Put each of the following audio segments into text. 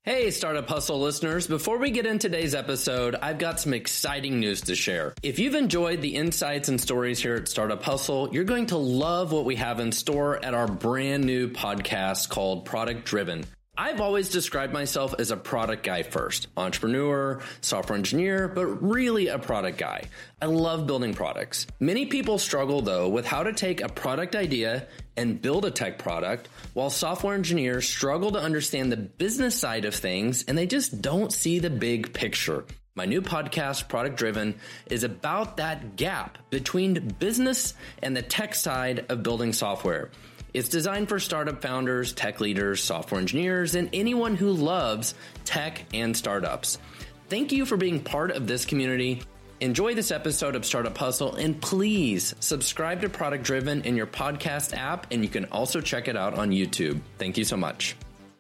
Hey, Startup Hustle listeners. Before we get into today's episode, I've got some exciting news to share. If you've enjoyed the insights and stories here at Startup Hustle, you're going to love what we have in store at our brand new podcast called Product Driven. I've always described myself as a product guy first, entrepreneur, software engineer, but really a product guy. I love building products. Many people struggle though with how to take a product idea and build a tech product, while software engineers struggle to understand the business side of things and they just don't see the big picture. My new podcast, Product Driven, is about that gap between business and the tech side of building software. It's designed for startup founders, tech leaders, software engineers, and anyone who loves tech and startups. Thank you for being part of this community. Enjoy this episode of Startup Hustle, and please subscribe to Product Driven in your podcast app, and you can also check it out on YouTube. Thank you so much.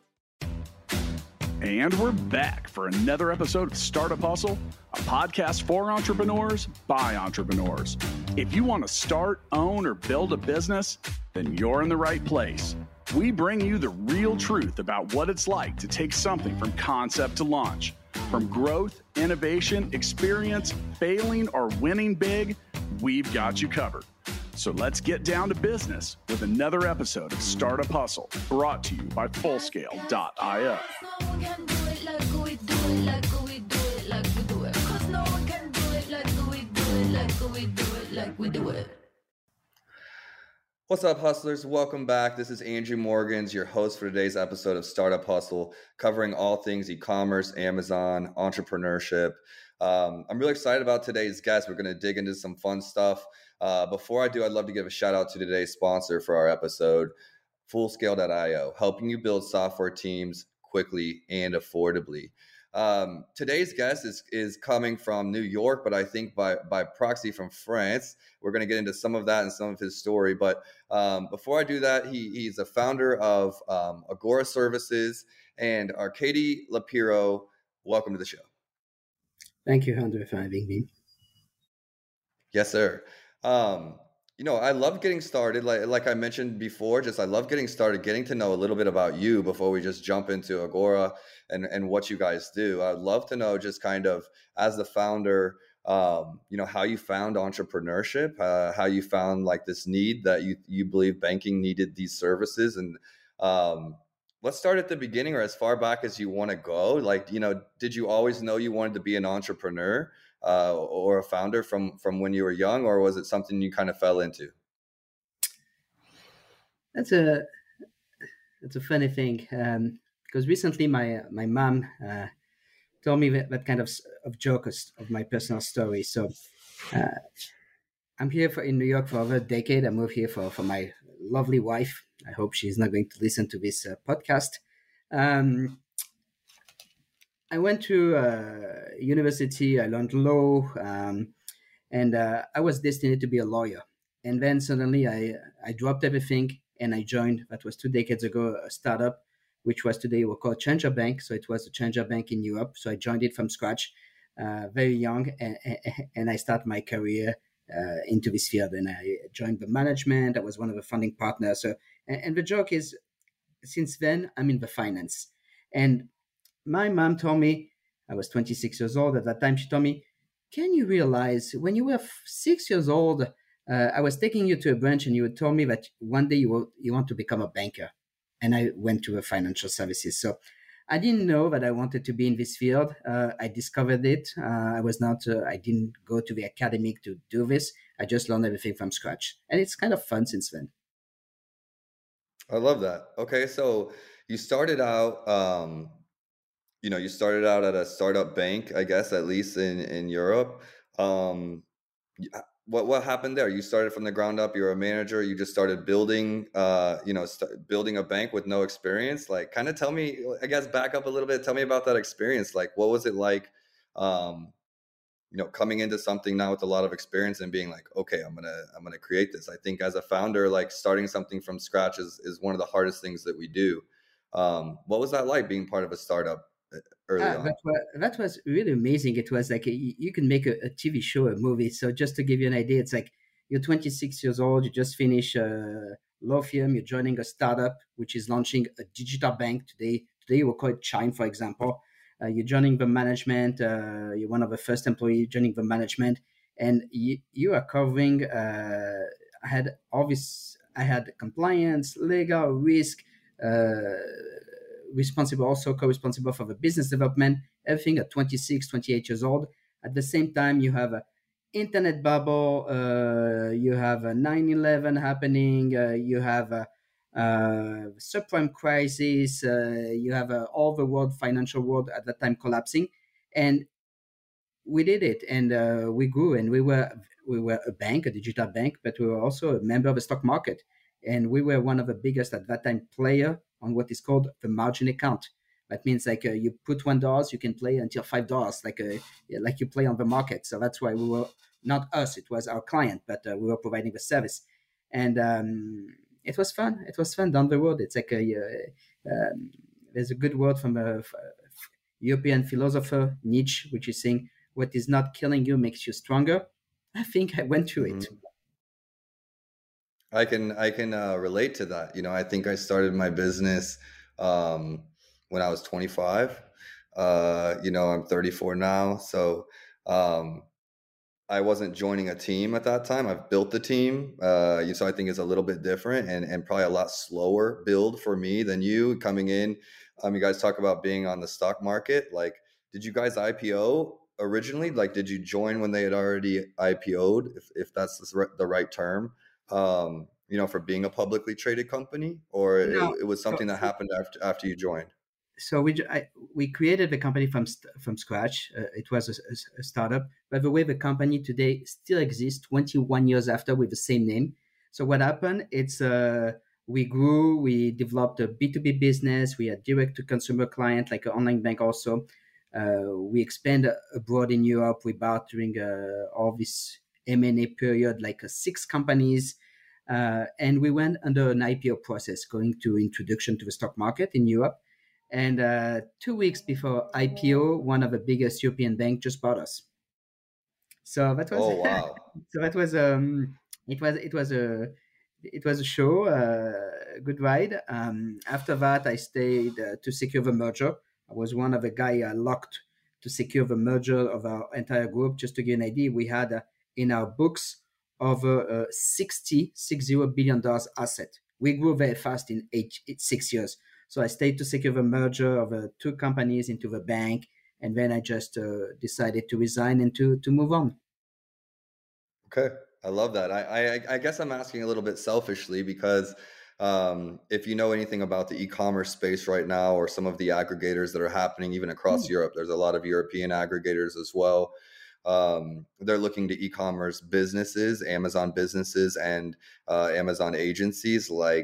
And we're back for another episode of Startup Hustle, a podcast for entrepreneurs by entrepreneurs. If you want to start, own, or build a business, then you're in the right place. We bring you the real truth about what it's like to take something from concept to launch. From growth, innovation, experience, failing, or winning big, we've got you covered. So let's get down to business with another episode of Startup Hustle, brought to you by Fullscale.io. What's up, hustlers? Welcome back. This is Andrew Morgans, your host for today's episode of Startup Hustle, covering all things e-commerce, Amazon, entrepreneurship. I'm really excited about today's guest. We're going to dig into some fun stuff. Before I do, I'd love to give a shout out to today's sponsor for our episode, Fullscale.io, helping you build software teams quickly and affordably. Today's guest is coming from New York, but I think by proxy from France. We're going to get into some of that and some of his story. But before I do that, he's a founder of Agora Services and Arkady Lapiro. Welcome to the show. Thank you, Andrew, for having me. Yes, sir. I love getting started. Like I mentioned before, I love getting started, getting to know a little bit about you before we just jump into Agora and what you guys do. I'd love to know just kind of as the founder, how you found entrepreneurship, how you found like this need that you believe banking needed these services. And let's start at the beginning or as far back as you want to go. Did you always know you wanted to be an entrepreneur? Or a founder from when you were young, or was it something you kind of fell into? That's a funny thing, because recently my mom told me that kind of joke of my personal story. So I'm here in New York for over a decade. I moved here for my lovely wife. I hope she's not going to listen to this podcast. I went to university, I learned law, and I was destined to be a lawyer. And then suddenly I dropped everything and I joined, that was 2 decades ago, a startup, which was today we call Challenger Bank. So it was a Challenger Bank in Europe. So I joined it from scratch, very young, and I started my career into this field. And I joined the management. I was one of the founding partners. So, and the joke is, since then, I'm in the finance. And my mom told me, I was 26 years old at that time, she told me, can you realize when you were 6 years old, I was taking you to a branch and you would tell me that one day you want to become a banker. And I went to financial services. So I didn't know that I wanted to be in this field. I discovered it. I didn't go to the academic to do this. I just learned everything from scratch. And it's kind of fun since then. I love that. Okay. So you started out, you started out at a startup bank, I guess, at least in Europe. What happened there? You started from the ground up. You're a manager. You just started building, building a bank with no experience. Like, kind of tell me, I guess, back up a little bit. Tell me about that experience. Like, what was it like, coming into something now with a lot of experience and being like, okay, I'm gonna create this. I think as a founder, like starting something from scratch is one of the hardest things that we do. What was that like being part of a startup? That was really amazing. It was like you can make a TV show, a movie. So just to give you an idea, it's like you're 26 years old, you just finished law firm, you're joining a startup which is launching a digital bank. Today today we call it Chime, for example. You're joining the management. You're one of the first employees joining the management, and you are covering. I had compliance, legal, risk, responsible, also co-responsible for the business development. Everything at 26, 28 years old. At the same time, you have a internet bubble, you have a 9/11 happening, you have a subprime crisis, you have all the world, financial world at that time collapsing, and we did it, and we grew, and we were a bank, a digital bank, but we were also a member of the stock market, and we were one of the biggest at that time player on what is called the margin account. That means like you put $1, you can play until $5, like you play on the market. So that's why we were, not us, it was our client, but we were providing the service, and it was fun. It was fun down the road. It's like there's a good word from a European philosopher Nietzsche, which is saying, "What is not killing you makes you stronger." I think I went through it. I can relate to that. I think I started my business when I was 25. I'm 34 now, so I wasn't joining a team at that time. I've built the team, so I think it's a little bit different and probably a lot slower build for me than you coming in. You guys talk about being on the stock market. Like, did you guys IPO originally? Like, did you join when they had already IPO'd, if that's the right term? For being a publicly traded company, or No. it was something that happened after you joined? So we created the company from scratch. It was a startup. By the way, the company today still exists 21 years after with the same name. So what happened? It's we grew. We developed a B2B business. We had direct to consumer client, like an online bank also. We expanded abroad in Europe. We bought during all this M&A period, like 6 companies. And we went under an IPO process, going to introduction to the stock market in Europe. And 2 weeks before IPO, one of the biggest European banks just bought us. So that was wow. So that was it was a show, a good ride. After that, I stayed to secure the merger. I was one of the guys locked to secure the merger of our entire group. Just to give you an idea, we had in our books over $60 billion asset. We grew very fast in 6 years. So I stayed to secure the merger of 2 companies into the bank, and then I just decided to resign and to move on. Okay, I love that. I guess I'm asking a little bit selfishly because if you know anything about the e-commerce space right now, or some of the aggregators that are happening even across Europe, there's a lot of European aggregators as well. They're looking to e-commerce businesses, Amazon businesses, and Amazon agencies, like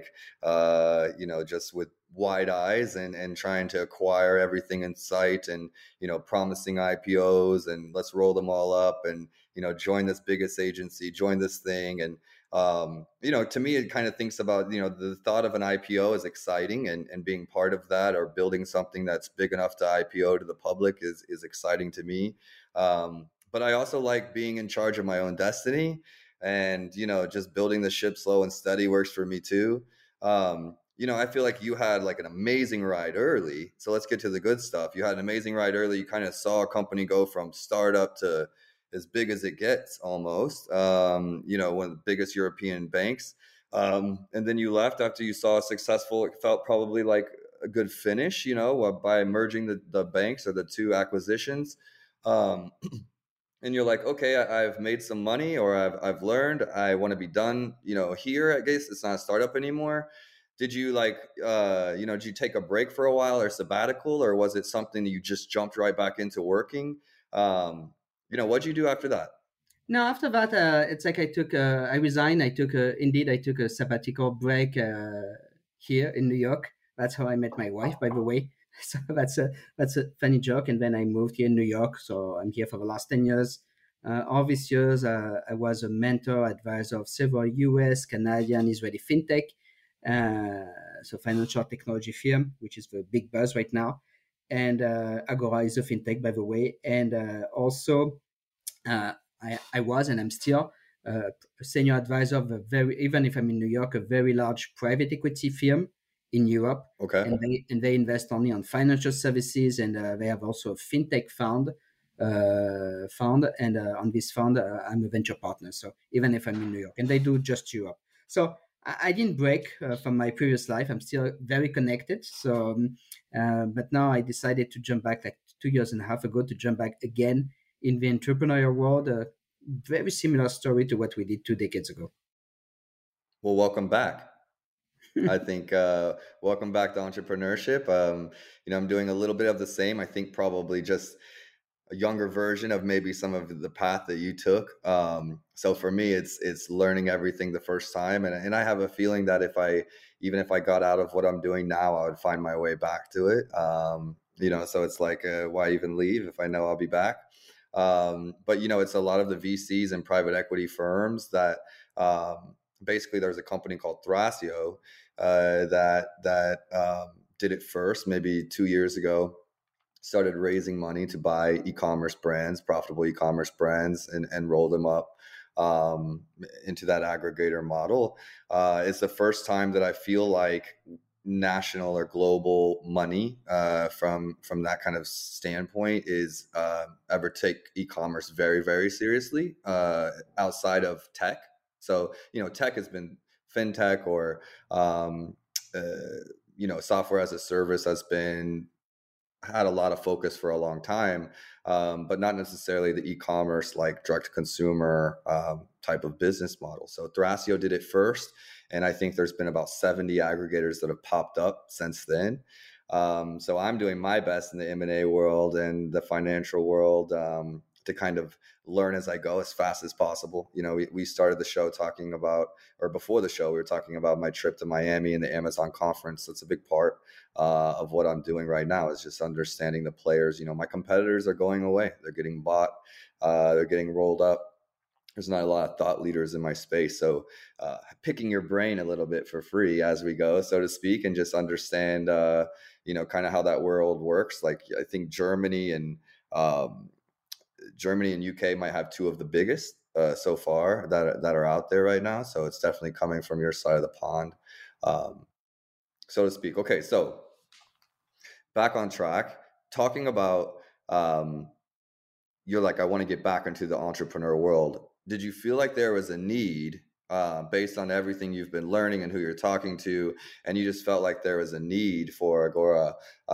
just with wide eyes and trying to acquire everything in sight, and promising IPOs and let's roll them all up and join this biggest agency, join this thing. And to me, it kind of thinks about the thought of an IPO is exciting, and being part of that or building something that's big enough to IPO to the public is exciting to me. But I also like being in charge of my own destiny, and just building the ship slow and steady works for me too. I feel like you had like an amazing ride early. So let's get to the good stuff. You had an amazing ride early. You kind of saw a company go from startup to as big as it gets almost, one of the biggest European banks. And then you left after you saw a successful, it felt probably like a good finish, by merging the banks or the 2 acquisitions. And you're like, okay, I've made some money, or I've learned, I want to be done, here. I guess it's not a startup anymore. Did you did you take a break for a while or sabbatical, or was it something that you just jumped right back into working? What'd you do after that? No, after that, it's like I resigned. I took a sabbatical break here in New York. That's how I met my wife, by the way. So that's a funny joke. And then I moved here in New York. So I'm here for the last 10 years. All these years, I was a mentor, advisor of several US, Canadian, Israeli fintech. So financial technology firm, which is the big buzz right now. And Agora is a fintech, by the way. And also, I was, and I'm still a senior advisor of even if I'm in New York, a very large private equity firm in Europe. Okay. And they invest only on financial services, and they have also a fintech fund. And on this fund, I'm a venture partner. So even if I'm in New York, and they do just Europe. So I didn't break from my previous life. I'm still very connected. So, but now I decided to jump back like 2.5 years ago to jump back again in the entrepreneurial world. Very similar story to what we did 2 decades ago. Well, welcome back. I think welcome back to entrepreneurship. I'm doing a little bit of the same. I think probably just a younger version of maybe some of the path that you took. So for me, it's learning everything the first time, and I have a feeling that even if I got out of what I'm doing now, I would find my way back to it. So it's like, why even leave if I know I'll be back? But it's a lot of the VCs and private equity firms that basically there's a company called Thrasio that did it first, maybe 2 years ago, started raising money to buy e-commerce brands, profitable e-commerce brands, and roll them up into that aggregator model. It's the first time that I feel like national or global money from that kind of standpoint is ever take e-commerce very, very seriously outside of tech. So, tech has been fintech or, software as a service has had a lot of focus for a long time, but not necessarily the e-commerce, like direct to consumer type of business model. So Thrasio did it first. And I think there's been about 70 aggregators that have popped up since then. So I'm doing my best in the M&A world and the financial world to kind of learn as I go as fast as possible. We started the show talking about, or before the show, we were talking about my trip to Miami and the Amazon conference. That's a big part of what I'm doing right now, is just understanding the players. My competitors are going away. They're getting bought. They're getting rolled up. There's not a lot of thought leaders in my space. So picking your brain a little bit for free as we go, so to speak, and just understand, kind of how that world works. Like I think Germany and UK might have two of the biggest so far that are out there right now. So it's definitely coming from your side of the pond, so to speak. Okay, so back on track, talking about you're like, I want to get back into the entrepreneur world. Did you feel like there was a need based on everything you've been learning and who you're talking to, and you just felt like there was a need for Agora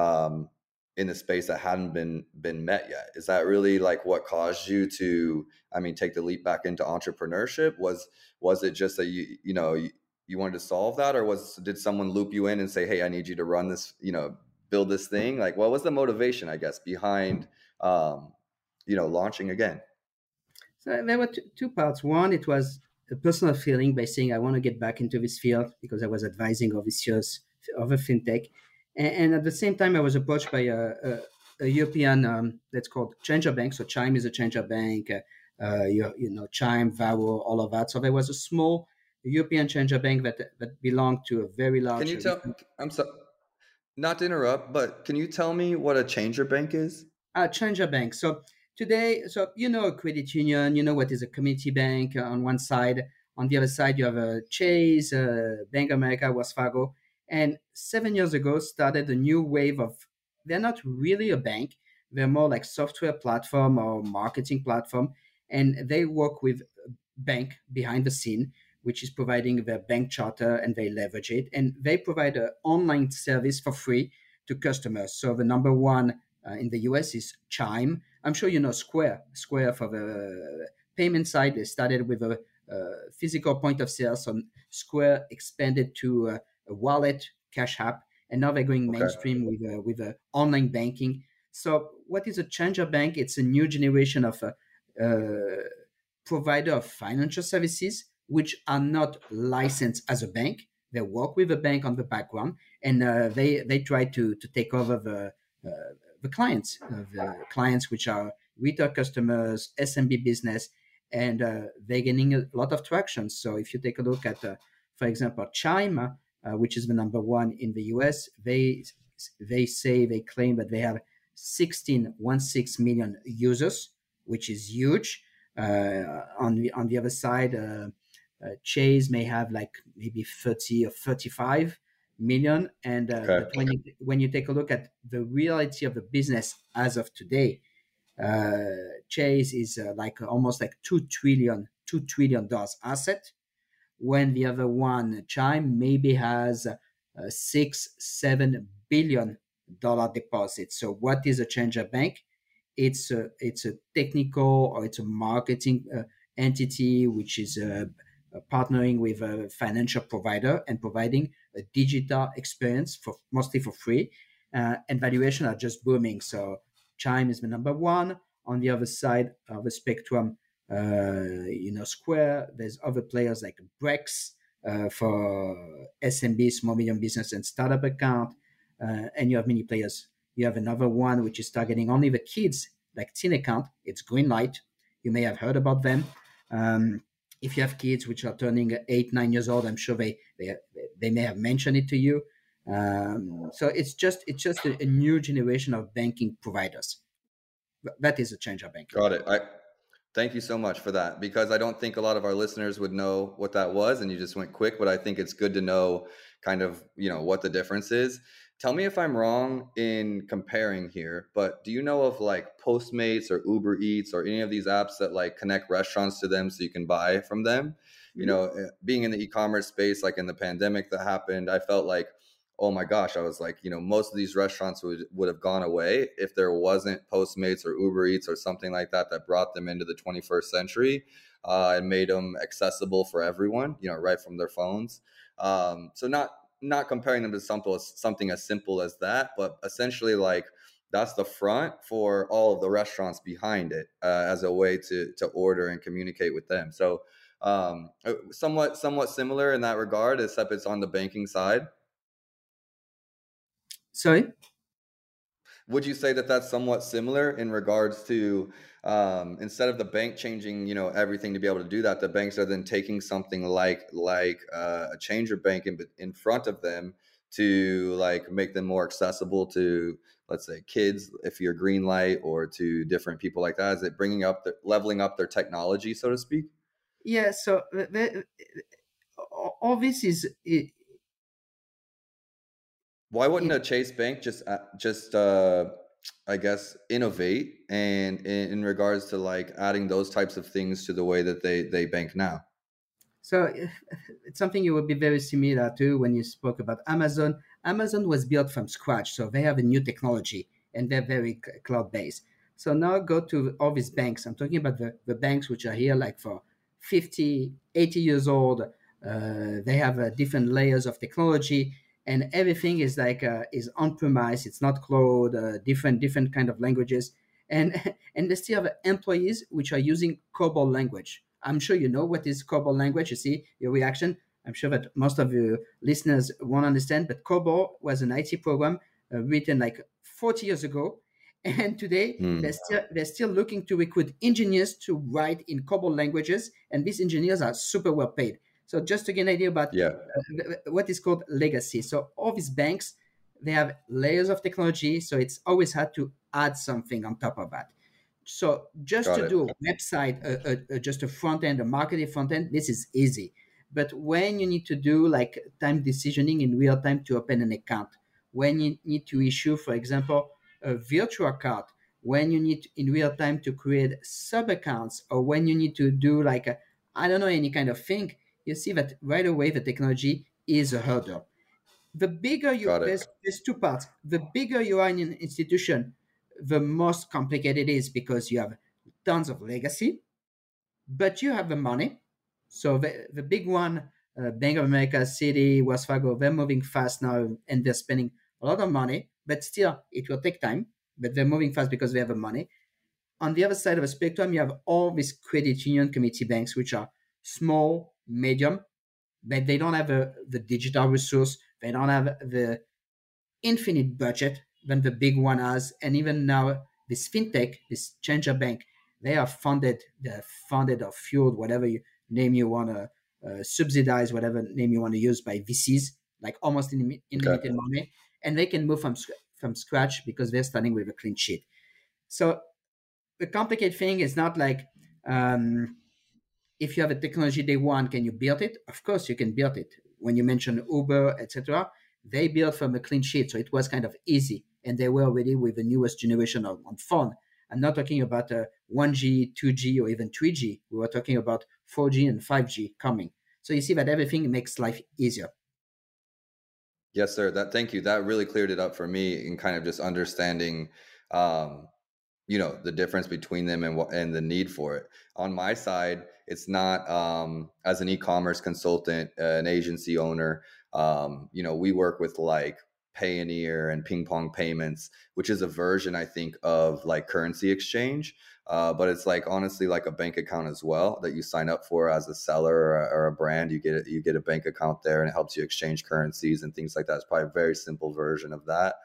in the space that hadn't been met yet? Is that really like what caused you to, take the leap back into entrepreneurship? Was it just that you wanted to solve that, or did someone loop you in and say, hey, I need you to run this, build this thing? Like, what was the motivation, I guess, behind launching again? So there were two parts. One, it was a personal feeling by saying I want to get back into this field because I was advising officers of a fintech. And at the same time, I was approached by a European, that's called Challenger Bank. So Chime is a Challenger Bank, Chime, Varo, all of that. So there was a small European Challenger Bank that belonged to a very large... Can you tell, I'm sorry, not to interrupt, but can you tell me what a Challenger Bank is? Challenger Bank. So today, a credit union, what is a community bank on one side. On the other side, you have a Chase, Bank of America, Wells Fargo. And 7 years ago started a new wave of, they're not really a bank. They're more like software platform or marketing platform. And they work with a bank behind the scene, which is providing their bank charter, and they leverage it. And they provide an online service for free to customers. So the number one in the US is Chime. I'm sure you know Square. Square for the payment side. They started with a physical point of sale. So Square expanded to a wallet, Cash App, and now they're going mainstream with online banking. So what is a Challenger Bank? It's a new generation of provider of financial services, which are not licensed as a bank. They work with a bank on the background, and they try to take over the clients, which are retail customers, SMB business, and they're gaining a lot of traction. So if you take a look at, for example, Chime, which is the number one in the US, they claim that they have 16 million users, which is huge. On the other side, Chase may have like maybe 30 or 35 million. And Okay. but when you take a look at the reality of the business as of today, Chase is like almost like $2 trillion asset, when the other one, Chime, maybe has 6-7 billion dollar deposit. So what is a changer bank? It's a technical, or it's a marketing entity which is partnering with a financial provider and providing a digital experience for mostly for free. And valuation are just booming. So Chime is the number one. On the other side of the spectrum, Square. There's other players like Brex for SMB, small medium business and startup account, and you have many players. You have another one which is targeting only the kids, like Teen Account. It's Greenlight. You may have heard about them. If you have kids which are turning 8-9 years old, I'm sure they may have mentioned it to you. So it's just a new generation of banking providers. That is a changer bank. Got it. Thank you so much for that, because I don't think a lot of our listeners would know what that was, and you just went quick, but I think it's good to know kind of, what the difference is. Tell me if I'm wrong in comparing here, but do you know of like Postmates or Uber Eats or any of these apps that like connect restaurants to them so you can buy from them? Being in the e-commerce space, like in the pandemic that happened, I felt like, oh my gosh, I was like, most of these restaurants would have gone away if there wasn't Postmates or Uber Eats or something like that brought them into the 21st century and made them accessible for everyone, right from their phones. So not comparing them to something as simple as that, but essentially like that's the front for all of the restaurants behind it as a way to order and communicate with them. So somewhat similar in that regard, except it's on the banking side. Sorry? Would you say that that's somewhat similar in regards to instead of the bank changing, everything to be able to do that, the banks are then taking something like a changer bank in front of them to like make them more accessible to, let's say, kids, if you're Greenlight, or to different people like that? Is it leveling up their technology, so to speak? Yeah. So all this is. Why wouldn't a Chase Bank just I guess innovate and in regards to like adding those types of things to the way that they bank now? So it's something you would be very similar to when you spoke about Amazon. Amazon was built from scratch, so they have a new technology and they're very cloud based. So now go to all these banks. I'm talking about the banks which are here like for 50, 80 years old. They have different layers of technology, and everything is like is on premise. It's not cloud. Different kind of languages, and and they still have employees which are using COBOL language. I'm sure you know what is COBOL language. You see your reaction. I'm sure that most of your listeners won't understand, but COBOL was an IT program written like 40 years ago, and today they're still looking to recruit engineers to write in COBOL languages, and these engineers are super well paid. So just to get an idea about what is called legacy. So all these banks, they have layers of technology, so it's always hard to add something on top of that. So just to do a website, just a front end, a marketing front end, this is easy. But when you need to do like time decisioning in real time to open an account, when you need to issue, for example, a virtual card, when you need in real time to create sub accounts, or when you need to do like any kind of thing, you see that right away the technology is a hurdle. The bigger there's two parts. The bigger you are in an institution, the most complicated it is, because you have tons of legacy, but you have the money. So the big one, Bank of America, Citi, Wells Fargo, they're moving fast now and they're spending a lot of money, but still it will take time, but they're moving fast because they have the money. On the other side of the spectrum, you have all these credit union community banks, which are small, medium, but they don't have the digital resource. They don't have the infinite budget than the big one has. And even now, this fintech, this changer bank, they're funded or fueled, whatever name you want to subsidize, whatever name you want to use, by VCs, like almost unlimited money. And they can move from scratch because they're starting with a clean sheet. So the complicated thing is not like, if you have a technology day one, can you build it? Of course, you can build it. When you mention Uber, etc., they built from a clean sheet. So it was kind of easy. And they were already with the newest generation on phone. I'm not talking about 1G, 2G, or even 3G. We were talking about 4G and 5G coming. So you see that everything makes life easier. Yes, sir. Thank you. That really cleared it up for me in kind of just understanding, the difference between them and the need for it. On my side, it's not as an e-commerce consultant, an agency owner. We work with like Payoneer and Ping Pong Payments, which is a version, I think, of like currency exchange. But it's like honestly like a bank account as well that you sign up for as a seller or a brand. You get a bank account there, and it helps you exchange currencies and things like that. It's probably a very simple version of that.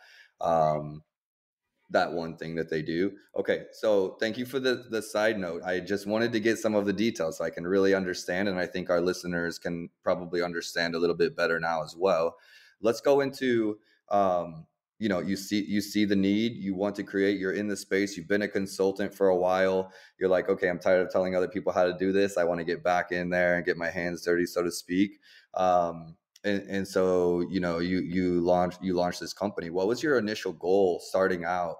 That one thing that they do. Okay, so thank you for the side note. I just wanted to get some of the details so I can really understand, and I think our listeners can probably understand a little bit better now as well. Let's go into you see the need, you want to create, you're in the space, you've been a consultant for a while, you're like, okay, I'm tired of telling other people how to do this, I want to get back in there and get my hands dirty, so to speak. And so you launched this company. What was your initial goal starting out?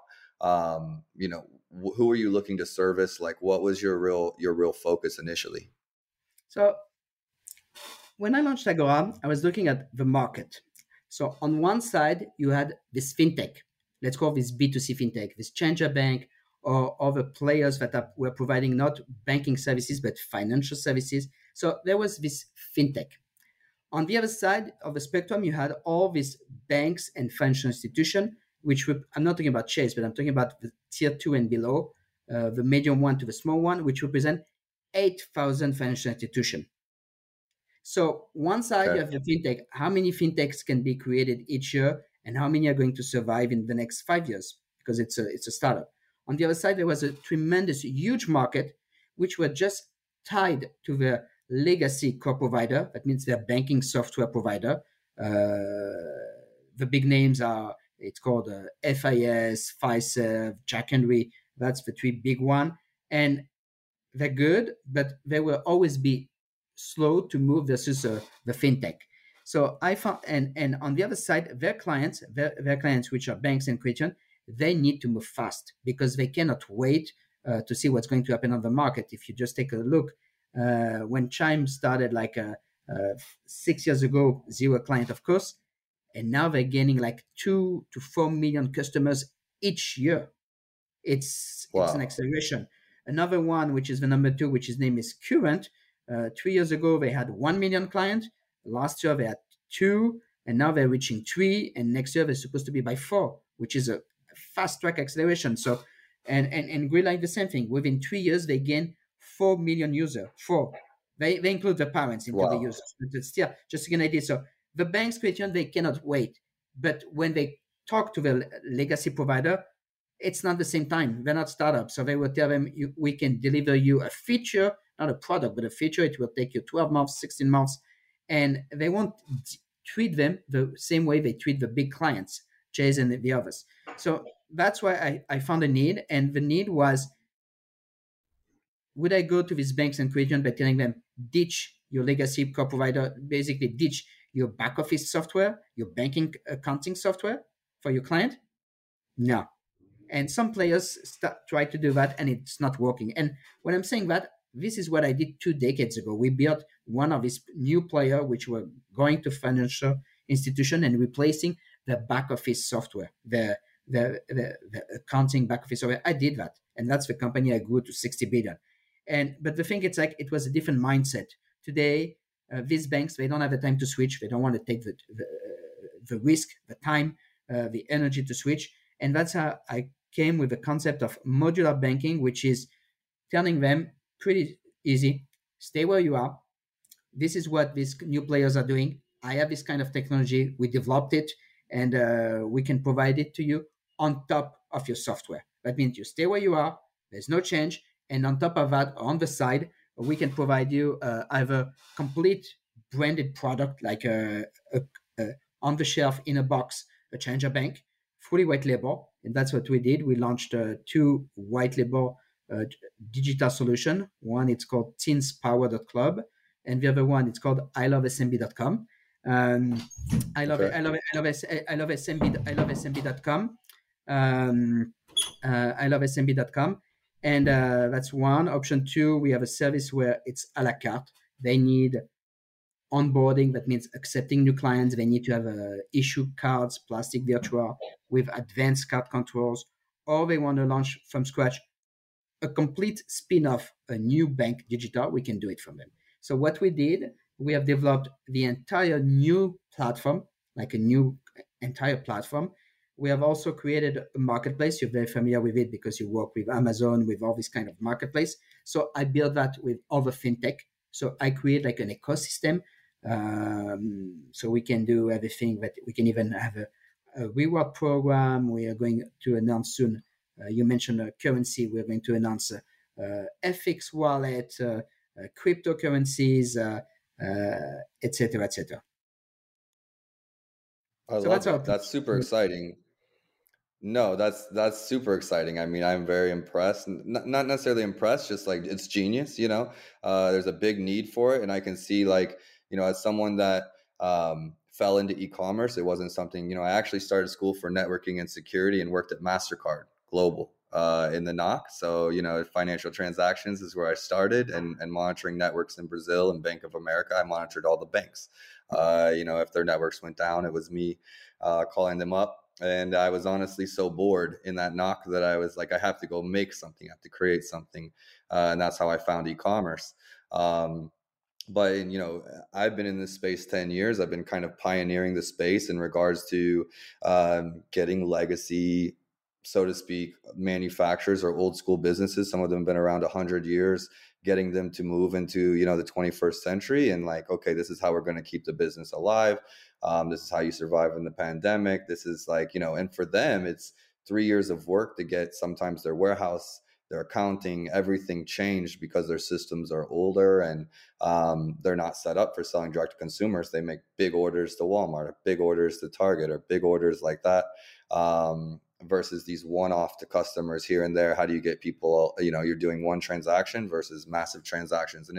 Who are you looking to service? Like, what was your real focus initially? So when I launched Agora, I was looking at the market. So on one side, you had this fintech, let's call this B2C fintech, this Changer Bank or other players that were providing not banking services, but financial services. So there was this fintech. On the other side of the spectrum, you had all these banks and financial institutions, I'm not talking about Chase, but I'm talking about the tier 2 and below, the medium one to the small one, which represent 8,000 financial institutions. So one side, You have the fintech. How many fintechs can be created each year, and how many are going to survive in the next 5 years? Because it's a startup. On the other side, there was a tremendous, huge market, which were just tied to the legacy core provider. That means their banking software provider. The big names are, it's called FIS, Fiserv, Jack Henry. That's the three big one. And they're good, but they will always be slow to move versus the fintech. So I found, and on the other side, their clients, which are banks and credit, they need to move fast because they cannot wait to see what's going to happen on the market. If you just take a look, when Chime started 6 years ago, zero client, of course, and now they're gaining like 2 to 4 million customers each year. It's an acceleration. Another one, which is the number 2, which his name is Current. 3 years ago, they had 1 million clients. Last year, they had 2, and now they're reaching 3. And next year, they're supposed to be by 4, which is a fast track acceleration. So, and Greenlight, the same thing. Within 3 years, they gain 4 million users. 4. They include the parents into the users. But it's still just to get an idea. So the banks, Christian, they cannot wait. But when they talk to the legacy provider, it's not the same time. They're not startups. So they will tell them, we can deliver you a feature, not a product, but a feature. It will take you 12 months, 16 months. And they won't treat them the same way they treat the big clients, Chase and the others. So that's why I found a need. And the need was, would I go to these banks and credit by telling them, ditch your legacy core provider, basically ditch your back office software, your banking accounting software for your client? No. And some players try to do that, and it's not working. And when I'm saying that, this is what I did 2 decades ago. We built one of these new players, which were going to financial institution and replacing the back office software, the accounting back office software. I did that, and that's the company I grew to 60 billion. But the thing, it's like it was a different mindset. Today, these banks, they don't have the time to switch. They don't want to take the risk, the time, the energy to switch. And that's how I came with the concept of modular banking, which is telling them pretty easy, stay where you are. This is what these new players are doing. I have this kind of technology. We developed it, and we can provide it to you on top of your software. That means you stay where you are. There's no change. And on top of that, on the side, we can provide you either complete branded product, like on the shelf, in a box, a Changer Bank, fully white label. And that's what we did. We launched 2 white label digital solution. One, it's called teenspower.club. And the other one, it's called ilovesmb.com. Um, I love it. Okay. I love SMB. I love SMB.com. I love SMB.com. And that's one. Option two, we have a service where it's a la carte. They need onboarding. That means accepting new clients. They need to have issue cards, plastic virtual with advanced card controls, or they want to launch from scratch a complete spin-off, a new bank digital. We can do it from them. So what we did, we have developed the entire new platform, like a new entire platform. We have also created a marketplace. You're very familiar with it because you work with Amazon, with all this kind of marketplace. So I built that with other fintech. So I create like an ecosystem. So we can do everything, that we can even have a reward program. We are going to announce soon. You mentioned currency. We're going to announce FX wallet, cryptocurrencies, etc., etc. I So love that's our it. That's approach. super exciting. No, that's super exciting. I mean, I'm very impressed. Not necessarily impressed, just like it's genius, you know. There's a big need for it, and I can see like, you know, as someone that fell into e-commerce, it wasn't something, you know, I actually started school for networking and security and worked at MasterCard Global in the NOC. So, you know, financial transactions is where I started, and monitoring networks in Brazil and Bank of America. I monitored all the banks. You know, if their networks went down, it was me calling them up. And I was honestly so bored in that NOC that I was like, I have to go make something, I have to create something. And that's how I found e-commerce. But, you know, I've been in this space 10 years. I've been kind of pioneering the space in regards to getting legacy, so to speak, manufacturers or old school businesses. Some of them have been around 100 years, getting them to move into, you know, the 21st century and like, okay, this is how we're going to keep the business alive. This is how you survive in the pandemic. This is like, you know, and for them, it's 3 years of work to get sometimes their warehouse, their accounting, everything changed because their systems are older and they're not set up for selling direct to consumers. They make big orders to Walmart, or big orders to Target, or big orders like that. Versus these one-off to customers here and there. How do you get people, you know, you're doing one transaction versus massive transactions? And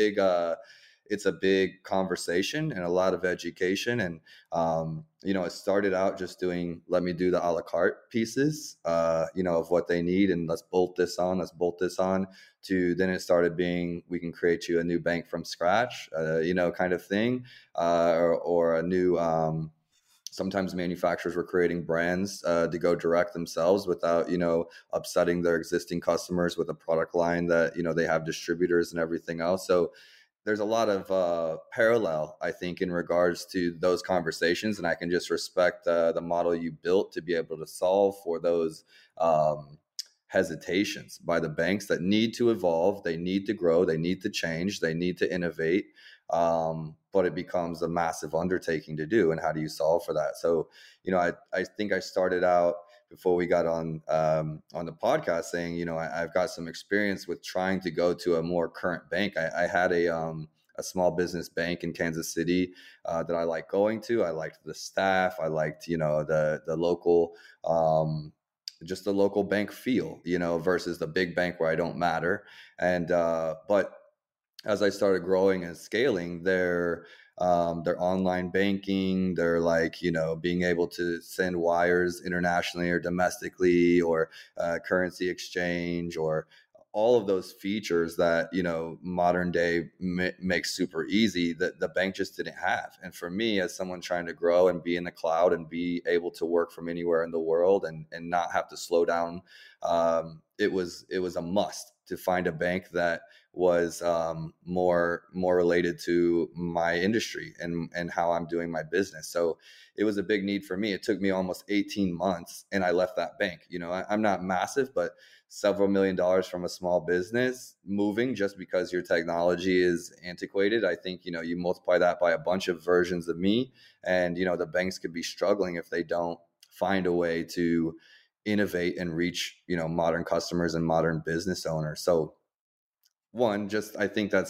it's a big conversation and a lot of education. And, you know, it started out just doing, let me do the a la carte pieces, you know, of what they need. And let's bolt this on, to then it started being, we can create you a new bank from scratch, you know, kind of thing, or a new, sometimes manufacturers were creating brands to go direct themselves without, you know, upsetting their existing customers with a product line that, you know, they have distributors and everything else. So there's a lot of parallel, I think, in regards to those conversations. And I can just respect the model you built to be able to solve for those hesitations by the banks that need to evolve, they need to grow, they need to change, they need to innovate. But it becomes a massive undertaking to do. And how do you solve for that? So, you know, I think I started out before we got on the podcast saying, you know, I've got some experience with trying to go to a more current bank. I had a small business bank in Kansas City that I liked going to. I liked the staff. I liked, you know, the local, just the local bank feel, you know, versus the big bank where I don't matter. And but as I started growing and scaling, their online banking, they're like, you know, being able to send wires internationally or domestically, or currency exchange, or all of those features that, you know, modern day makes super easy, that the bank just didn't have. And for me, as someone trying to grow and be in the cloud and be able to work from anywhere in the world and not have to slow down, it was a must to find a bank that was more related to my industry and how I'm doing my business. So it was a big need for me. It took me almost 18 months and I left that bank. You know, I'm not massive, but several $1 million from a small business moving just because your technology is antiquated. I think, you know, you multiply that by a bunch of versions of me, and, you know, the banks could be struggling if they don't find a way to innovate and reach, you know, modern customers and modern business owners. So one, just I think that's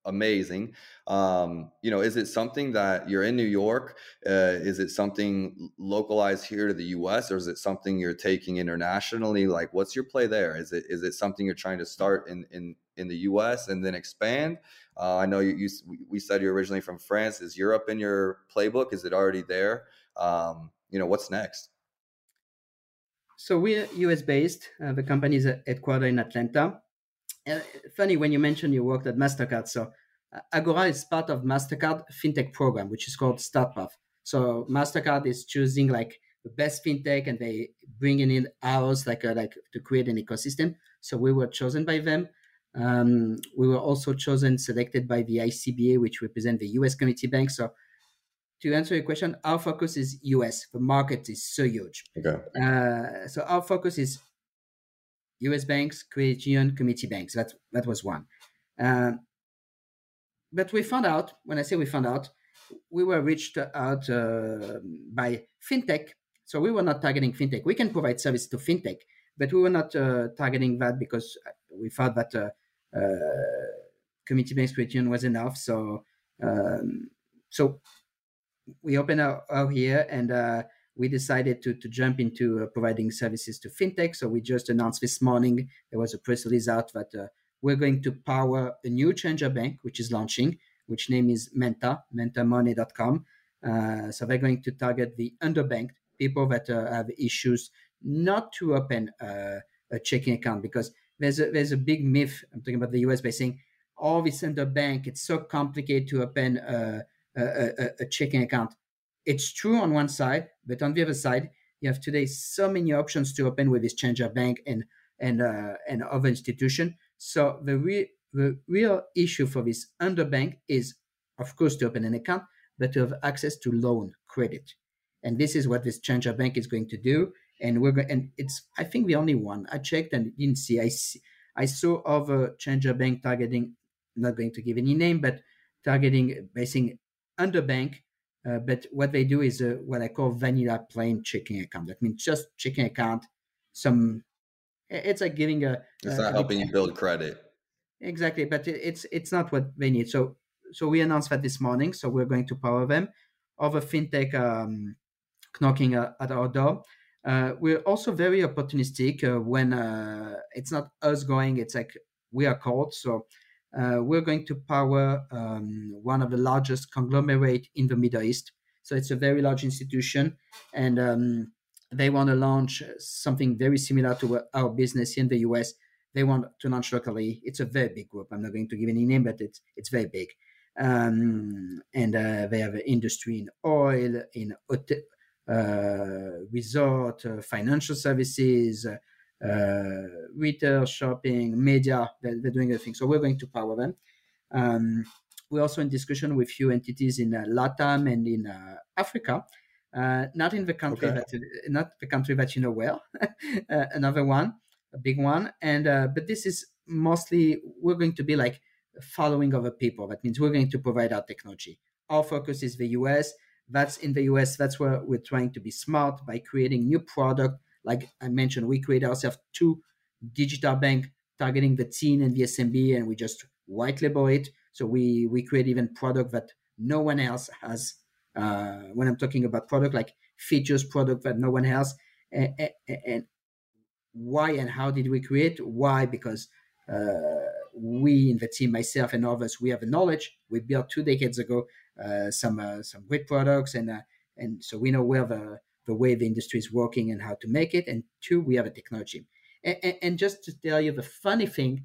amazing. Is it something that you're in New York? Is it something localized here to the US, or is it something you're taking internationally? Like, what's your play there? Is it something you're trying to start in the US and then expand? I know we said you're originally from France. Is Europe in your playbook? Is it already there? What's next? So we're US based. The company is headquartered in Atlanta. Funny when you mentioned you worked at MasterCard. So Agora is part of MasterCard fintech program, which is called StartPath. So MasterCard is choosing like the best fintech, and they bring in ours like to create an ecosystem. So we were chosen by them. We were also selected by the ICBA, which represent the US Community Bank. So to answer your question, our focus is US. The market is so huge. Okay. So our focus is US banks, credit union, community banks. That was one. But we found out, when I say we found out, we were reached out by fintech. So we were not targeting fintech. We can provide service to fintech, but we were not targeting that because we thought that community banks, credit union was enough. So we opened out here, and we decided to jump into providing services to fintech. So we just announced this morning, there was a press release out that we're going to power a new challenger bank, which is launching, which name is mentamoney.com. So they're going to target the underbanked, people that have issues not to open a checking account, because there's a big myth, I'm talking about the US, by saying, oh, this underbanked, it's so complicated to open a checking account. It's true on one side, but on the other side, you have today so many options to open with this challenger bank and other institution. So the real issue for this underbank is, of course, to open an account, but to have access to loan credit. And this is what this challenger bank is going to do. And it's, I think, the only one. I checked and didn't see. I saw other challenger bank targeting, not going to give any name, but targeting basing underbank. But what they do is what I call vanilla plain checking account. That means just checking account. It's like giving a. It's not helping you build credit. Exactly, but it's not what they need. So we announced that this morning. So we're going to power them. Other fintech knocking at our door. We're also very opportunistic when it's not us going. It's like we are called. So we're going to power one of the largest conglomerate in the Middle East. So it's a very large institution, and they want to launch something very similar to our business here in the US. They want to launch locally. It's a very big group. I'm not going to give any name, but it's very big. And they have an industry in oil, in hotel, resort, financial services, retail, shopping, media. They're doing everything. So we're going to power them. We're also in discussion with few entities in LATAM and in Africa. Not in the country not the country that you know well. Another one, a big one. And but this is mostly, we're going to be like following other people. That means we're going to provide our technology. Our focus is the US. That's in the US. That's where we're trying to be smart by creating new product. Like I mentioned, we create ourselves 2 digital bank targeting the teen and the SMB, and we just white label it. So we create even product that no one else has. When I'm talking about product, like features, product that no one else. And why and how did we create? Why? Because we in the team, myself and others, we have the knowledge. We built 2 decades ago some great products, and so we know where the way the industry is working and how to make it. And 2, we have a technology. And just to tell you the funny thing,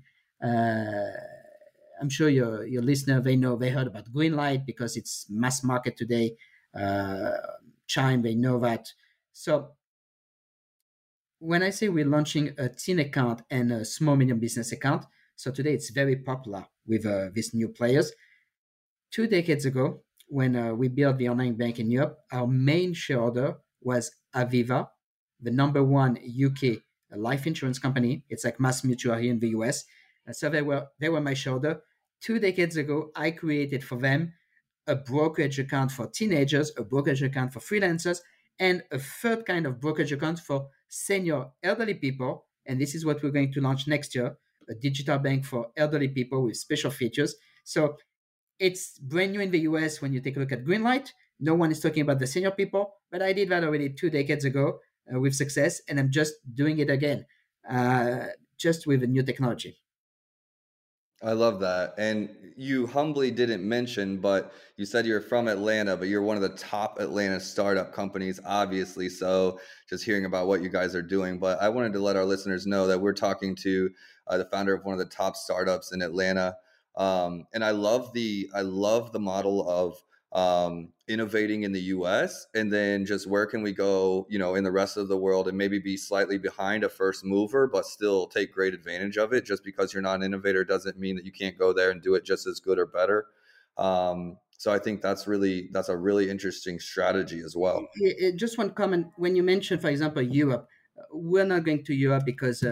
I'm sure your listener, they heard about Greenlight because it's mass market today. Chime, they know that. So when I say we're launching a teen account and a small medium business account, so today it's very popular with these new players. 2 decades ago, when we built the online bank in Europe, our main shareholder was Aviva, the number 1 UK life insurance company. It's like Mass Mutual here in the US. So they were my shareholder. 2 decades ago, I created for them a brokerage account for teenagers, a brokerage account for freelancers, and a third kind of brokerage account for senior elderly people. And this is what we're going to launch next year, a digital bank for elderly people with special features. So It's brand new in the US. When you take a look at Greenlight, no one is talking about the senior people, but I did that already 2 decades ago with success, and I'm just doing it again, uh, just with a new technology. I love that. And you humbly didn't mention, but you said you're from Atlanta, but you're one of the top Atlanta startup companies, obviously. So just hearing about what you guys are doing. But I wanted to let our listeners know that we're talking to the founder of one of the top startups in Atlanta. And I love the model of innovating in the US, and then just where can we go, in the rest of the world, and maybe be slightly behind a first mover, but still take great advantage of it. Just because you're not an innovator doesn't mean that you can't go there and do it just as good or better. So I think that's a really interesting strategy as well. Just one comment. When you mentioned, for example, Europe, we're not going to Europe because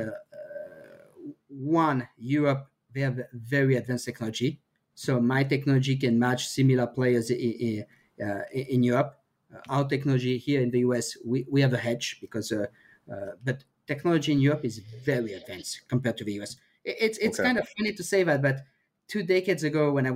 one, Europe, they have very advanced technology. So my technology can match similar players in Europe. Our technology here in the US, we have a hedge because, but technology in Europe is very advanced compared to the US. It's Okay. kind of funny to say that, but 2 decades ago, when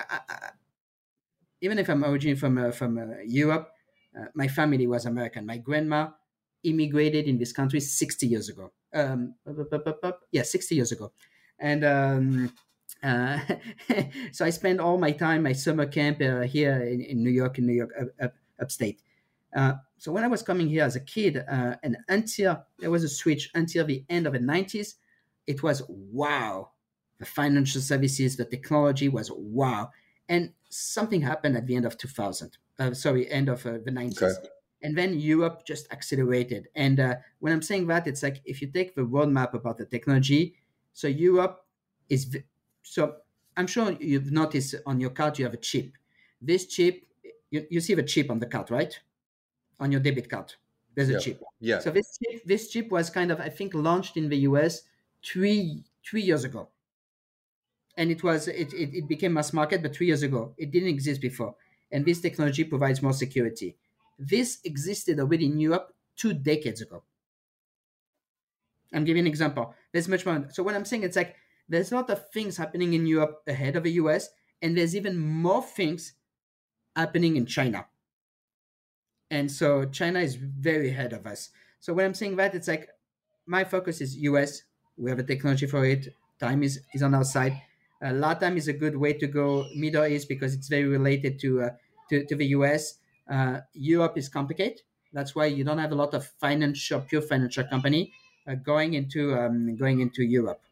even if I'm originally from Europe, my family was American. My grandma immigrated in this country 60 years ago. Yeah, 60 years ago. And uh, so I spent all my time, my summer camp here in New York, upstate. So when I was coming here as a kid, and until there was a switch until the end of the 90s, it was wow. The financial services, the technology was wow. And something happened at the end of 2000, end of the Okay. 90s. And then Europe just accelerated. And when I'm saying that, it's like if you take the roadmap about the technology, so Europe is, so I'm sure you've noticed on your card you have a chip. This chip, you see the chip on the card, right? On your debit card, there's a Yeah. chip. Yeah. So this chip was kind of, I think, launched in the US three years ago, and it became mass market, but 3 years ago it didn't exist before, and this technology provides more security. This existed already in Europe 2 decades ago. I'm giving an example. There's much more. So what I'm saying, it's like there's a lot of things happening in Europe ahead of the US, and there's even more things happening in China. And so China is very ahead of us. So when I'm saying that, it's like my focus is US. We have a technology for it. Time is on our side. Latam is a good way to go. Middle East, because it's very related to the US. Europe is complicated. That's why you don't have a lot of pure financial company going into Europe.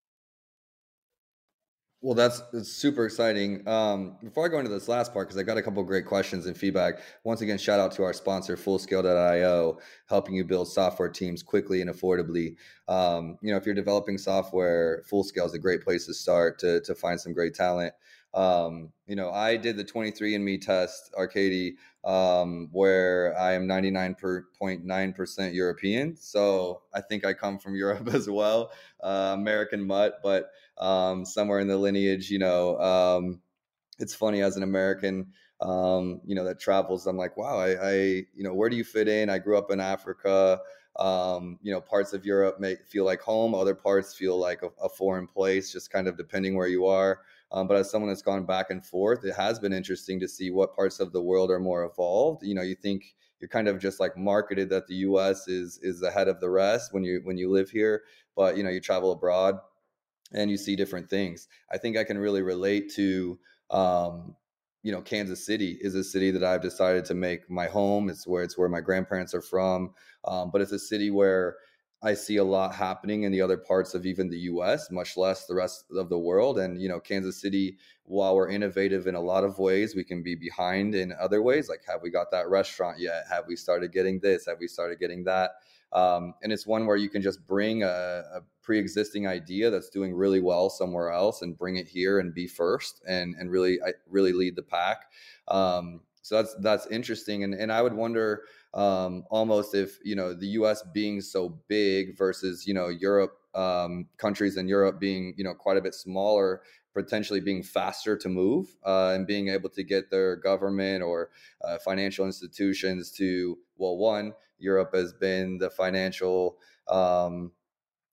Well, that's super exciting. Before I go into this last part, because I got a couple of great questions and feedback. Once again, shout out to our sponsor, Fullscale.io, helping you build software teams quickly and affordably. If you're developing software, Fullscale is a great place to start to find some great talent. I did the 23andMe test, Arcady, where I am 99.9% European. So I think I come from Europe as well, American mutt, but somewhere in the lineage, it's funny as an American, that travels. I'm like, wow, where do you fit in? I grew up in Africa. Parts of Europe may feel like home. Other parts feel like a foreign place, just kind of depending where you are. But as someone that's gone back and forth, it has been interesting to see what parts of the world are more evolved. You think you're kind of just like marketed that the U.S. is ahead of the rest when you live here, but you travel abroad and you see different things. I think I can really relate to, Kansas City is a city that I've decided to make my home. It's where my grandparents are from. But it's a city where I see a lot happening in the other parts of even the US, much less the rest of the world. And, Kansas City, while we're innovative in a lot of ways, we can be behind in other ways. Like, have we got that restaurant yet? Have we started getting this? Have we started getting that? And it's one where you can just bring a pre-existing idea that's doing really well somewhere else and bring it here and be first and really lead the pack. So that's interesting. And I would wonder almost if, the US being so big versus, Europe, countries in Europe being, quite a bit smaller, potentially being faster to move and being able to get their government or financial institutions to, well, one, Europe has been the financial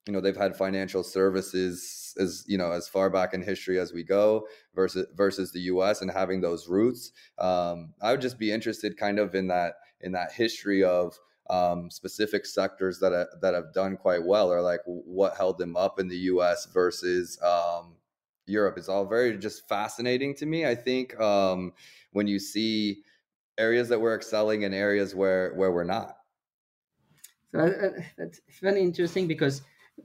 they've had financial services as far back in history as we go versus the US and having those roots. I would just be interested kind of in that history of specific sectors that have done quite well, or like what held them up in the US versus Europe. It's all very just fascinating to me. I think when you see areas that we're excelling and areas where we're not. So that's very interesting, because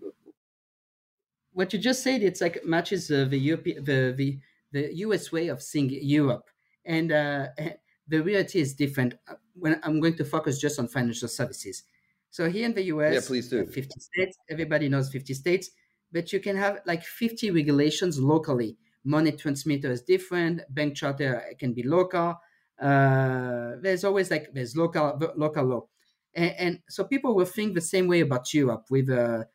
what you just said, it's like matches the US way of seeing Europe, and the reality is different. When I'm going to focus just on financial services, so here in the US, yeah, please do. 50 states, everybody knows 50 states, but you can have like 50 regulations locally. Money transmitter is different. Bank charter can be local. There's always there's local law. And so people will think the same way about Europe with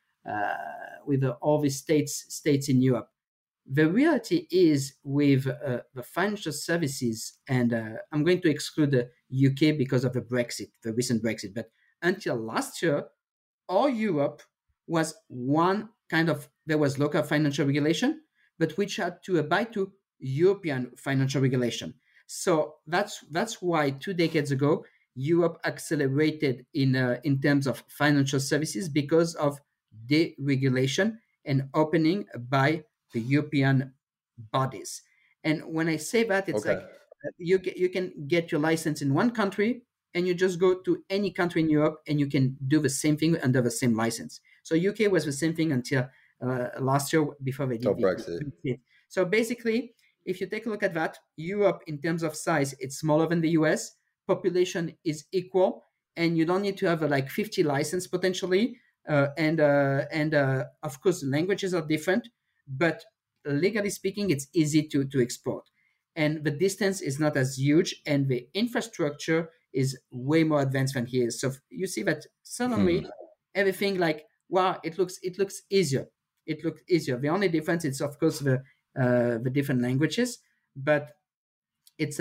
all the states in Europe. The reality is with the financial services, and I'm going to exclude the UK because of the recent Brexit. But until last year, all Europe was one kind of, there was local financial regulation, but which had to abide to European financial regulation. So that's why 2 decades ago, Europe accelerated in terms of financial services because of deregulation and opening by the European bodies. And when I say that, it's Okay. like you can get your license in one country, and you just go to any country in Europe and you can do the same thing under the same license. So UK was the same thing until last year, before they did Brexit. So basically, if you take a look at that, Europe in terms of size, it's smaller than the US. Population is equal, and you don't need to have 50 license potentially. And of course, languages are different, but legally speaking, it's easy to export. And the distance is not as huge, and the infrastructure is way more advanced than here. So you see that suddenly everything wow, it looks easier. It looks easier. The only difference is, of course, the different languages, but it's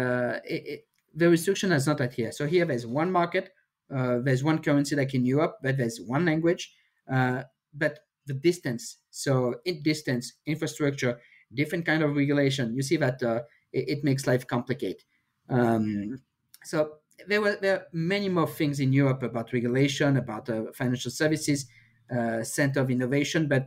the restriction is not at here. So here there's one market, there's one currency like in Europe, but there's one language, but the distance. So in distance, infrastructure, different kind of regulation. You see that it makes life complicated. So there are many more things in Europe about regulation, about financial services, center of innovation, but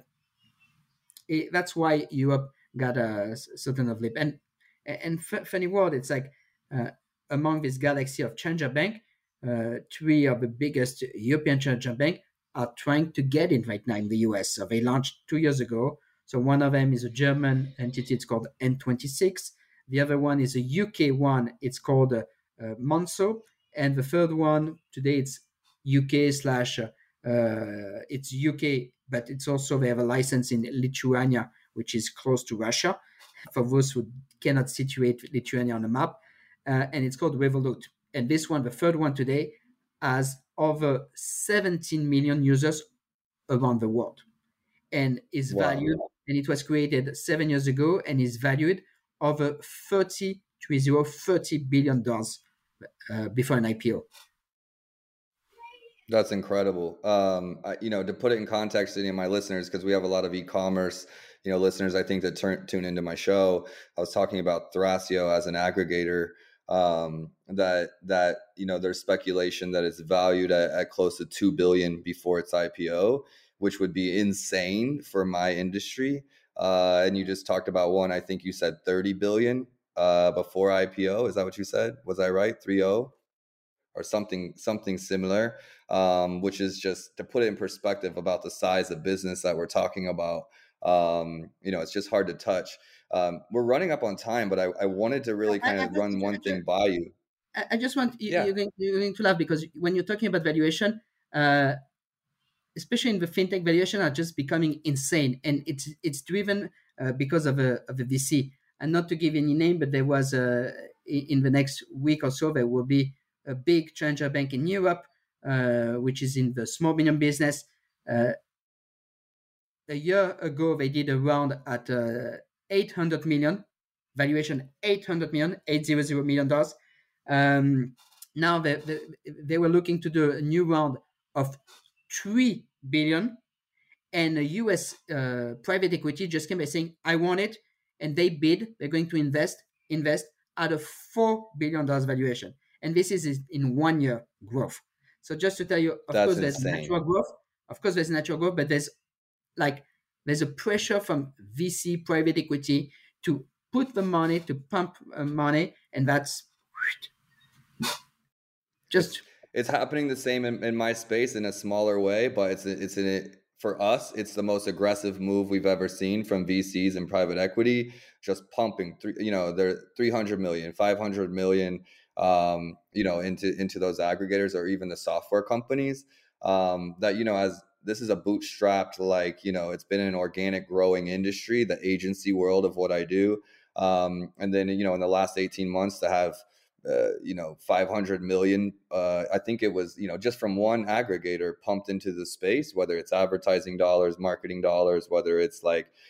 that's why Europe got a certain of leap. And funny word, it's among this galaxy of challenger bank, 3 of the biggest European challenger bank are trying to get in right now in the US. So they launched 2 years ago. So one of them is a German entity, it's called N26. The other one is a UK one, it's called Monzo. And the third one today, it's UK / it's UK, but it's also, they have a license in Lithuania, which is close to Russia, for those who cannot situate Lithuania on the map. And it's called Revolut. And this one, the third one today, has over 17 million users around the world, and is valued, and it was created 7 years ago, and is valued over $30 billion before an IPO. That's incredible. To put it in context to any of my listeners, because we have a lot of e-commerce, listeners, I think, that tune into my show. I was talking about Thrasio as an aggregator, that there's speculation that it's valued at close to $2 billion before its IPO, which would be insane for my industry. And you just talked about one, I think you said 30 billion before IPO. Is that what you said? Was I right? 3-0 or something similar, which is just to put it in perspective about the size of business that we're talking about. It's just hard to touch. We're running up on time, but I wanted to really kind of run one thing by you. I just want you're going to laugh, because when you're talking about valuation, especially in the fintech, valuation are just becoming insane, and it's driven because of the VC. And not to give any name, but there was in the next week or so, there will be a big challenger bank in Europe, which is in the small medium business. A year ago, they did a round at 800 million valuation, $800 million. Now they were looking to do a new round of 3 billion, and a US private equity just came by saying, I want it, and they bid, they're going to invest at a $4 billion valuation. And this is in 1 year growth. So just to tell you, of That's course, there's insane. natural growth. Of course, there's natural growth, but there's a pressure from VC private equity to put the money, to pump money, and that's just It's happening the same in my space in a smaller way, but for us, it's the most aggressive move we've ever seen from VCs and private equity, just pumping they're 300 million, 500 million, into those aggregators or even the software companies, that, as this is a bootstrapped, it's been an organic growing industry, the agency world of what I do. And then, in the last 18 months to have 500 million, I think it was, just from one aggregator pumped into the space, whether it's advertising dollars, marketing dollars, whether it's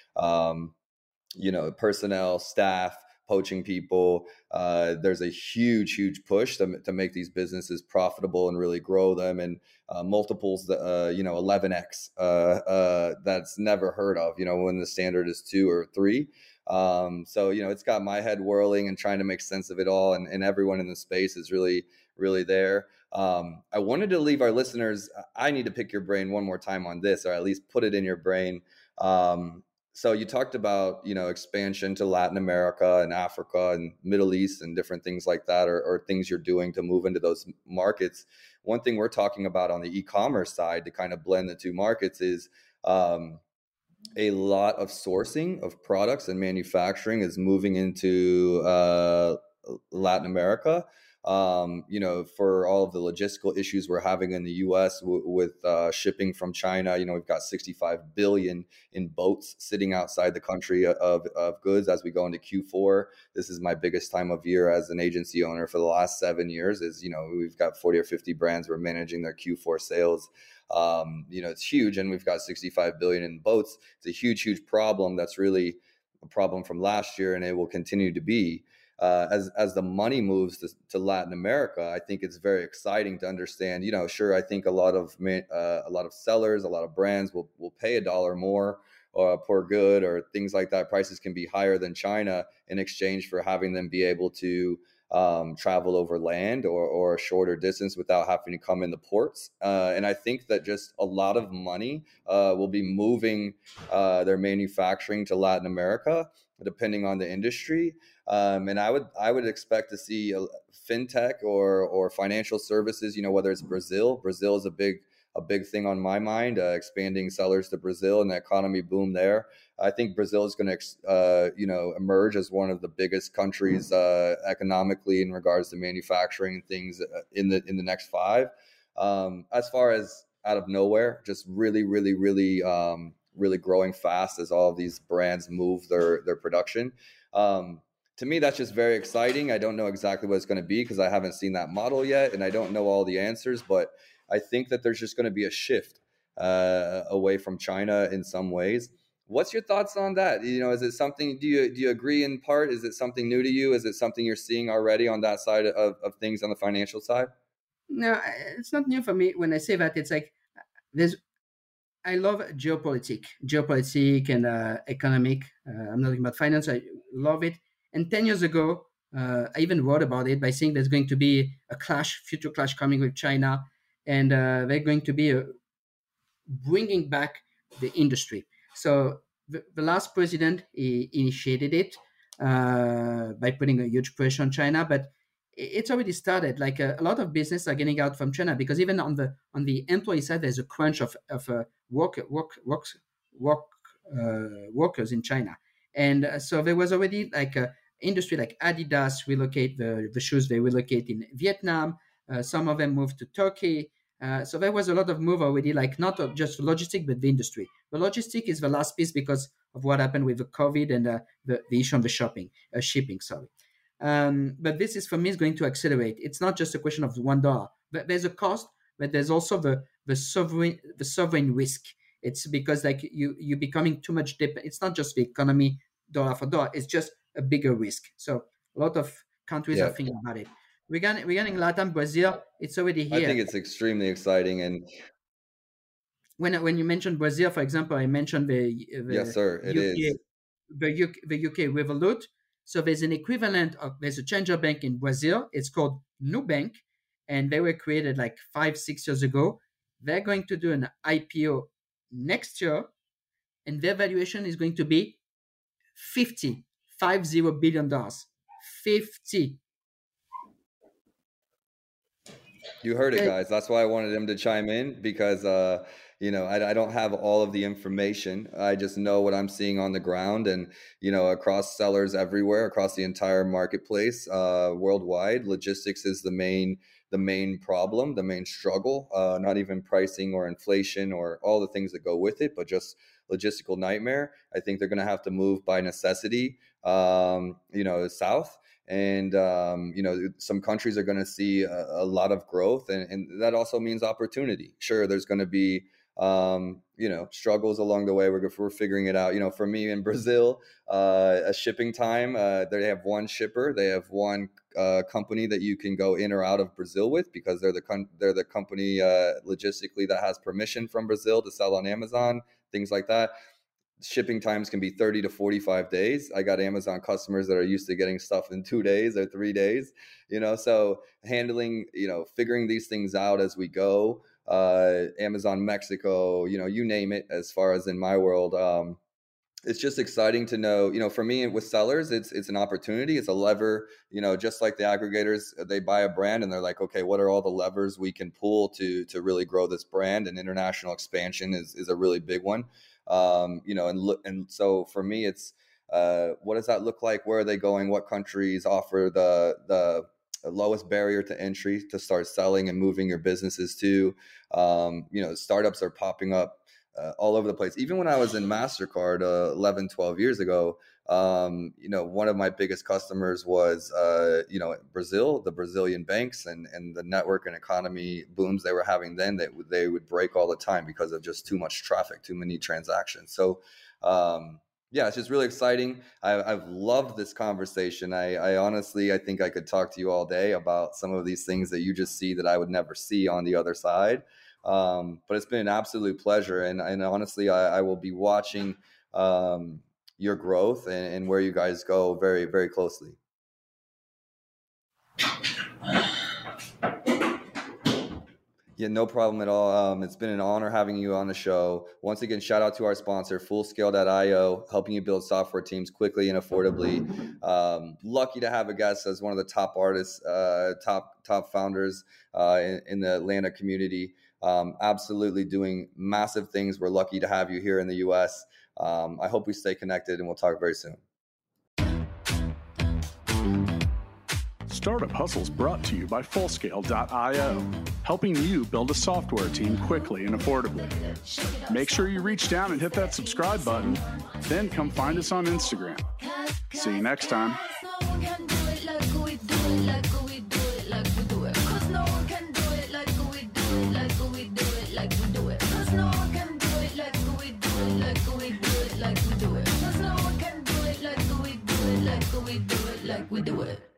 personnel, staff, poaching people. There's a huge push to make these businesses profitable and really grow them, and multiples, 11x, that's never heard of, when the standard is 2 or 3. So, it's got my head whirling and trying to make sense of it all. And everyone in the space is really, really there. I wanted to leave our listeners, I need to pick your brain one more time on this, or at least put it in your brain. So you talked about, expansion to Latin America and Africa and Middle East and different things like that, or things you're doing to move into those markets. One thing we're talking about on the e-commerce side to kind of blend the two markets is, a lot of sourcing of products and manufacturing is moving into Latin America. For all of the logistical issues we're having in the U.S. with shipping from China, we've got 65 billion in boats sitting outside the country of goods as we go into Q4. This is my biggest time of year as an agency owner for the last 7 years. We've got 40 or 50 brands. We're managing their Q4 sales. It's huge, and we've got 65 billion in boats. It's a huge problem. That's really a problem from last year, and it will continue to be. As the money moves to Latin America, I think it's very exciting to understand. Sure, I think a lot of sellers, a lot of brands will pay $1 more per good or things like that. Prices can be higher than China in exchange for having them be able to travel over land or a shorter distance without having to come in the ports. And I think that just a lot of money will be moving their manufacturing to Latin America, depending on the industry. And I would expect to see fintech or financial services, whether it's Brazil is a big thing on my mind, expanding sellers to Brazil and the economy boom there. I think Brazil is going to, emerge as one of the biggest countries economically in regards to manufacturing and things in the next 5. As far as out of nowhere, just really, really, really, really growing fast as all of these brands move their production. To me, that's just very exciting. I don't know exactly what it's going to be because I haven't seen that model yet, and I don't know all the answers, but I think that there's just going to be a shift away from China in some ways. What's your thoughts on that? Is it something, do you agree in part? Is it something new to you? Is it something you're seeing already on that side of things on the financial side? No, it's not new for me. When I say that, it's like I love geopolitics and economic. I'm not talking about finance. I love it. And 10 years ago, I even wrote about it by saying there's going to be a future clash coming with China, and they're going to be bringing back the industry. So the last president, he initiated it by putting a huge pressure on China, but it's already started. Like a lot of business are getting out from China because even on the employee side, there's a crunch of workers in China, and so there was already like a industry like Adidas relocate the shoes. They relocate in Vietnam. Some of them moved to Turkey. So there was a lot of move already, like not just logistic, but the industry. The logistic is the last piece because of what happened with the COVID and the issue on the shipping. Sorry. But this is, for me, is going to accelerate. It's not just a question of $1. But there's a cost, but there's also the sovereign risk. It's because like you're becoming too much dip. It's not just the economy dollar for dollar. It's just a bigger risk. So a lot of countries are thinking about it. Regarding Latin, Brazil, it's already here. I think it's extremely exciting. And when you mentioned Brazil, for example, I mentioned the Yes, sir. It UK, is. the UK Revolut. So there's an equivalent of there's a challenger bank in Brazil. It's called Nubank, and they were created like 5-6 years ago. They're going to do an IPO next year, and their valuation is going to be $50 billion. 50. You heard it, Okay. guys. That's why I wanted him to chime in because, I don't have all of the information. I just know what I'm seeing on the ground and, across sellers everywhere, across the entire marketplace, worldwide. Logistics is the main problem, the main struggle, not even pricing or inflation or all the things that go with it, but just logistical nightmare. I think they're going to have to move by necessity, south. And, some countries are going to see a lot of growth and that also means opportunity. Sure, there's going to be, struggles along the way. We're figuring it out. For me in Brazil, a shipping time, they have one shipper. They have one company that you can go in or out of Brazil with because they're the company logistically that has permission from Brazil to sell on Amazon, things like that. Shipping times can be 30 to 45 days. I got Amazon customers that are used to getting stuff in 2 days or 3 days, so handling, figuring these things out as we go, Amazon Mexico, you name it, as far as in my world, it's just exciting to know, for me with sellers, it's an opportunity. It's a lever, just like the aggregators, they buy a brand and they're like, okay, what are all the levers we can pull to really grow this brand? And international expansion is a really big one. And so for me, it's, what does that look like? Where are they going? What countries offer the lowest barrier to entry to start selling and moving your businesses to? Startups are popping up all over the place. Even when I was in MasterCard 11, 12 years ago, one of my biggest customers was, Brazil, the Brazilian banks and the network and economy booms they were having then, they would break all the time because of just too much traffic, too many transactions. So, it's just really exciting. I've loved this conversation. I honestly, I think I could talk to you all day about some of these things that you just see that I would never see on the other side. But it's been an absolute pleasure. And honestly, I will be watching, your growth and where you guys go very, very closely. Yeah, no problem at all. It's been an honor having you on the show. Once again, shout out to our sponsor, Fullscale.io, helping you build software teams quickly and affordably. Lucky to have a guest as one of the top artists, top founders in the Atlanta community. Absolutely doing massive things. We're lucky to have you here in the U.S. I hope we stay connected and we'll talk very soon. Startup Hustles brought to you by Fullscale.io, helping you build a software team quickly and affordably. Make sure you reach down and hit that subscribe button, then come find us on Instagram. See you next time. We do it.